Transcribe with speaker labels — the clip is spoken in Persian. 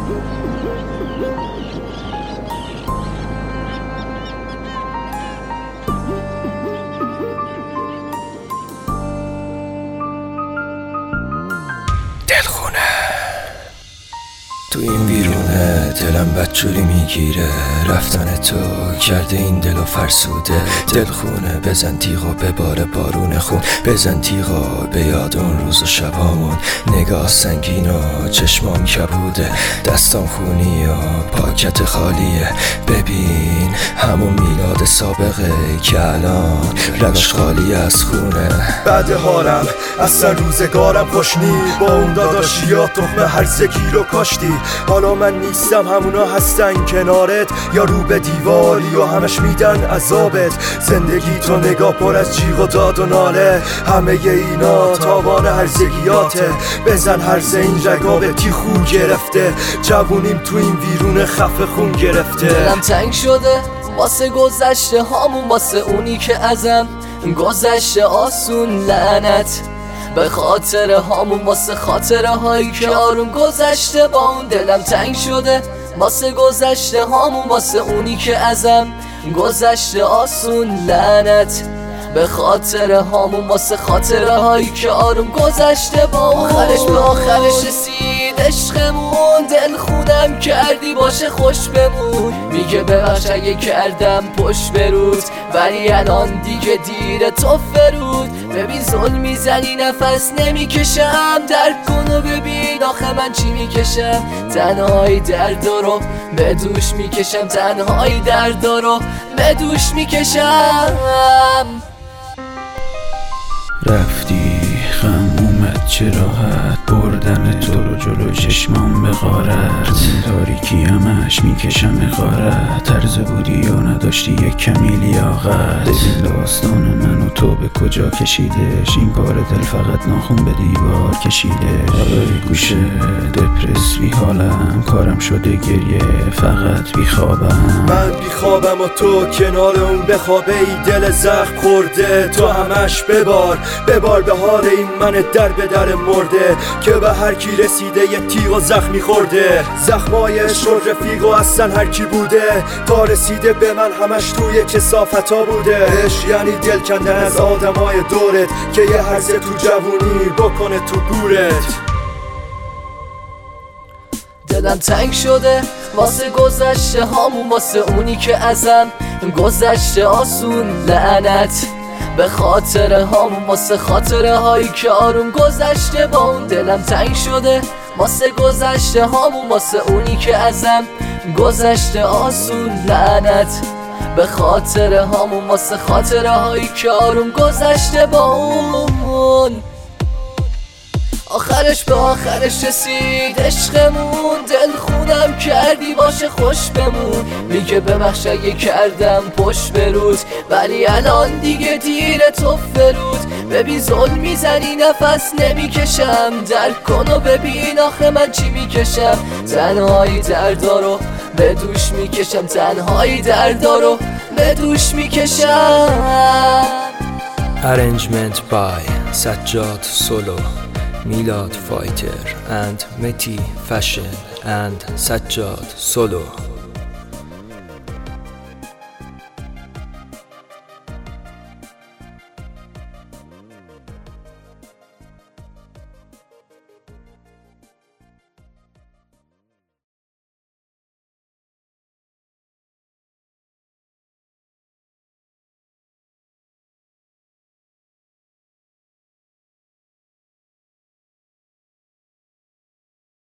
Speaker 1: تو این ویرونه دلم بدجوری میگیره، رفتن تو کرده این دلو فرسوده. دلخونه بزن تیغو به بار بارون خون، بزن تیغو به یاد اون روز و شبامون. نگاه سنگین و چشمام کبوده، دستام خونی و پاکت خالیه. ببین همون میلاد سابقه که الان لبش خالی از خونه.
Speaker 2: بعد هارم اصلا روزگارم خوش نی، با اون داداشیا تخم هرزگی رو کاشتی. حالا من نیستم، همونا هستن کنارت، یا رو به دیواری و همش میدن عذابت. زندگی تو نگاه پر از جیغ و داد و ناله، همه اینا تاوان هرزگیاته. بزن هرزه این رگا به تیخو گرفته، جوونیم تو این ویرون خفه خون گرفته.
Speaker 3: دلم تنگ شده واسه گذشته هامون، واسه اونی که ازم گذشته آسون. لعنت به خاطر هامون، واسه خاطره هایی که آروم گذشته با اون. دلم تنگ شده واسه گذشته هامون، واسه اونی که ازم گذشته آسون. لعنت به خاطر هامون، واسه خاطره هایی که آروم گذشته با اون. آخرش به آخرش رسید عشقمون، دل خونم کردی باشه خوش بمون. میگه ببخش اگه کردم پشت برود، ولی الان دیگه دیره تو فرود. ببین ظلم میزنی نفس نمیکشم، درک کن و ببین آخه من چی میکشم. تنهایی درد رو به دوش میکشم، تنهایی درد رو به دوش میکشم.
Speaker 4: رفتی غم اومد چه راحت، بردن تو رو جلو چشمام به غارت. تاریکی همش میکشم غارت، طرز بودی یا نداشتی یک کمی لیاقت. ببین داستان من و تو به کجا کشیدش، این کار دل فقط ناخون به دیوار کشیده. آره گوشه دپرس بی حالم، کارم شده گریه فقط بی خوابم.
Speaker 2: من بی خوابم و تو کنار اون بخوابه ای. دل زخم خورده تو همش ببار به حال این من در به در مرده، که به هر کی رسیده یه تیغ و زخمی خورده. زخمای عشق رفیق و اصلا هر کی بوده، تا رسیده به من همش توی کثافتا بوده. عشق یعنی دل کندن از آدمای دورت، که یه هرزه تو جوونی بکنه تو گورت.
Speaker 3: دلم تنگ شده واسه گذشته هامون، واسه اونی که ازم گذشته آسون. لعنت به خاطر هامون، واسه خاطره هایی که آروم گذشته با اون. دلم تنگ شده واسه گذشته هامون، واسه اونی که ازم گذشته آسون. لعنت به خاطر هامون، واسه خاطره هایی که آروم گذشته با اون. آخرش به آخرش رسید عشقمون، دل خونم کردی باشه خوش بمون. میگه ببخش اگه کردم پشت برود، ولی الان دیگه دیره تو فرود. ببین ظلم میزنی نفس نمیکشم، درک کن و ببین آخه من چی میکشم. تنهایی دردا رو به دوش میکشم، تنهایی دردا رو به دوش میکشم.
Speaker 1: Arrangement by Sajjad Solo, Milad Fighter and Meti Fashion and Sajjad Solo.